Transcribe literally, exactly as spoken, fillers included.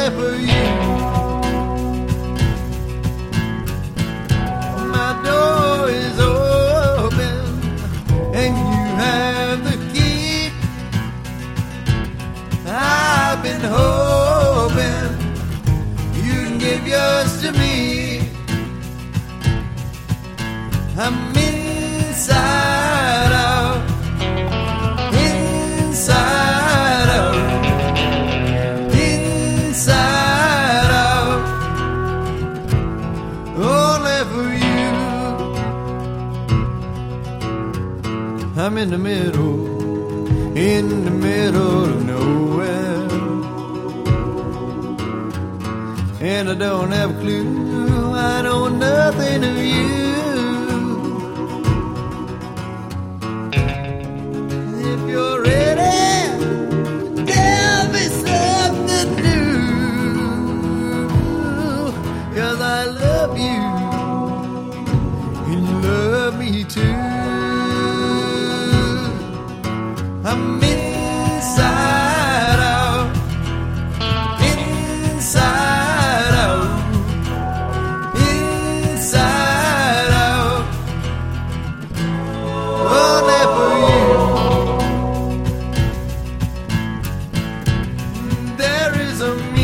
only for you. My door is open and you have the key. I've been hoping you can give yours to me. I'm inside out, inside out, inside out, only for you. I'm in the middle, in the middle of nowhere, and I don't have a clue, I know nothing of you. If you're ready, tell me something new, 'cause I love you, and you love me too. I'm inside out, inside out, inside out, only for you. There is a